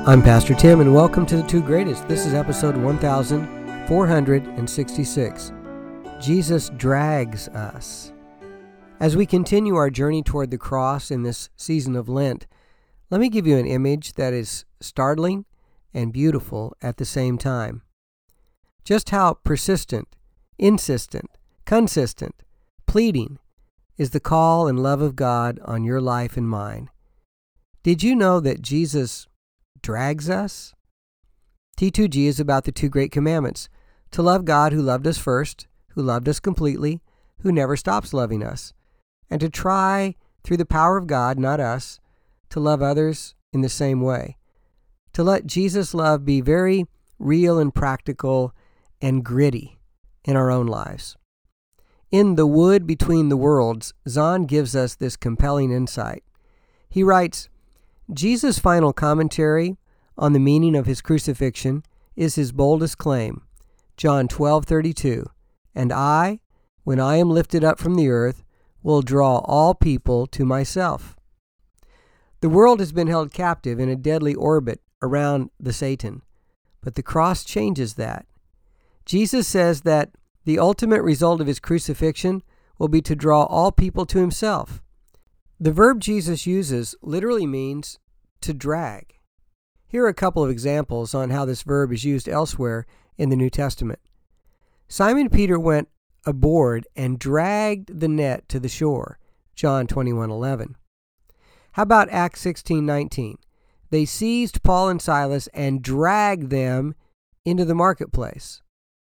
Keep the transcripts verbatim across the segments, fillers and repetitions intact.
I'm Pastor Tim, and welcome to The Two Greatest. This is episode one thousand four hundred sixty-six. Jesus drags us. As we continue our journey toward the cross in this season of Lent, let me give you an image that is startling and beautiful at the same time. Just how persistent, insistent, consistent, pleading is the call and love of God on your life and mine. Did you know that Jesus drags us? T two G is about the two great commandments: to love God who loved us first, who loved us completely, who never stops loving us, and to try, through the power of God, not us, to love others in the same way. To let Jesus' love be very real and practical and gritty in our own lives. In The Wood Between the Worlds, Zahn gives us this compelling insight. He writes, Jesus' final commentary on the meaning of his crucifixion is his boldest claim, John twelve thirty-two, "And I, when I am lifted up from the earth, will draw all people to myself." The world has been held captive in a deadly orbit around the Satan, but the cross changes that. Jesus says that the ultimate result of his crucifixion will be to draw all people to himself. The verb Jesus uses literally means to drag. Here are a couple of examples on how this verb is used elsewhere in the New Testament. Simon Peter went aboard and dragged the net to the shore, John twenty-one eleven. How about Acts sixteen nineteen? They seized Paul and Silas and dragged them into the marketplace.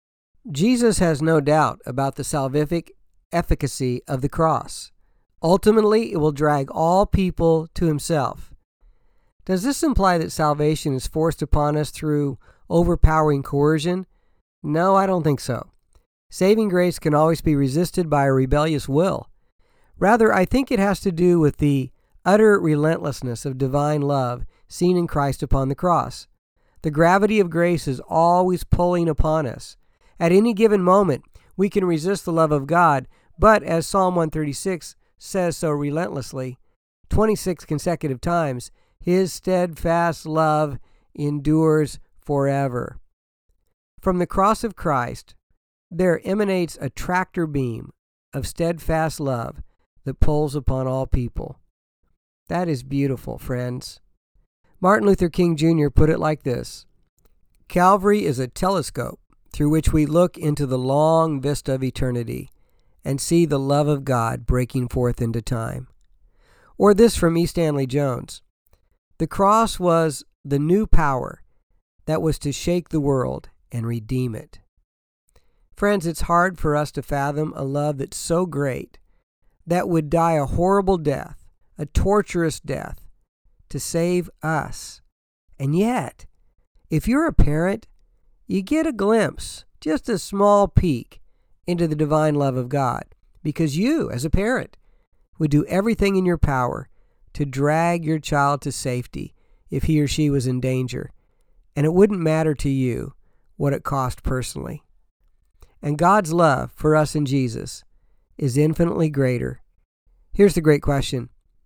Jesus has no doubt about the salvific efficacy of the cross. Ultimately, it will drag all people to himself. Does this imply that salvation is forced upon us through overpowering coercion? No, I don't think so. Saving grace can always be resisted by a rebellious will. Rather, I think it has to do with the utter relentlessness of divine love seen in Christ upon the cross. The gravity of grace is always pulling upon us. At any given moment, we can resist the love of God, but as Psalm one thirty-six says so relentlessly, twenty-six consecutive times, his steadfast love endures forever. From the cross of Christ, there emanates a tractor beam of steadfast love that pulls upon all people. That is beautiful, friends. Martin Luther King Junior put it like this: Calvary is a telescope through which we look into the long vista of eternity and see the love of God breaking forth into time. Or this from E. Stanley Jones: the cross was the new power that was to shake the world and redeem it. Friends, it's hard for us to fathom a love that's so great that would die a horrible death, a torturous death, to save us. And yet, if you're a parent, you get a glimpse, just a small peek, into the divine love of God, because you, as a parent, would do everything in your power to drag your child to safety if he or she was in danger, and it wouldn't matter to you what it cost personally. And God's love for us in Jesus is infinitely greater. Here's the great question: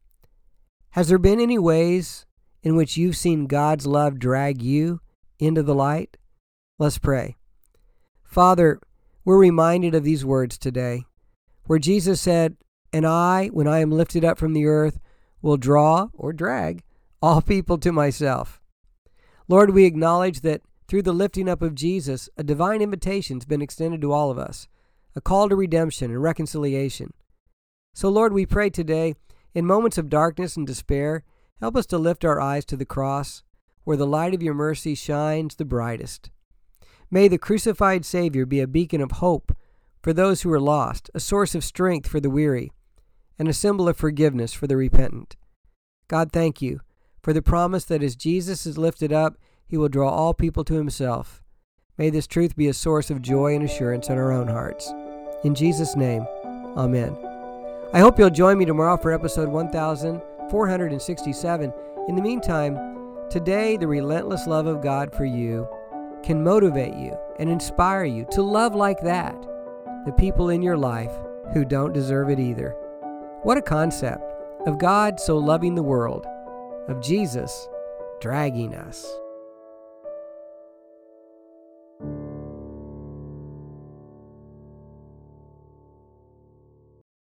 has there been any ways in which you've seen God's love drag you into the light? Let's pray. Father, we're reminded of these words today, where Jesus said, "And I, when I am lifted up from the earth, will draw," or drag, "all people to myself." Lord, we acknowledge that through the lifting up of Jesus, a divine invitation has been extended to all of us, a call to redemption and reconciliation. So Lord, we pray today, in moments of darkness and despair, help us to lift our eyes to the cross, where the light of your mercy shines the brightest. May the crucified Savior be a beacon of hope for those who are lost, a source of strength for the weary, and a symbol of forgiveness for the repentant. God, thank you for the promise that as Jesus is lifted up, he will draw all people to himself. May this truth be a source of joy and assurance in our own hearts. In Jesus' name, amen. I hope you'll join me tomorrow for episode one thousand four hundred sixty-seven. In the meantime, today the relentless love of God for you can motivate you and inspire you to love like that the people in your life who don't deserve it either. What a concept of God so loving the world, of Jesus dragging us.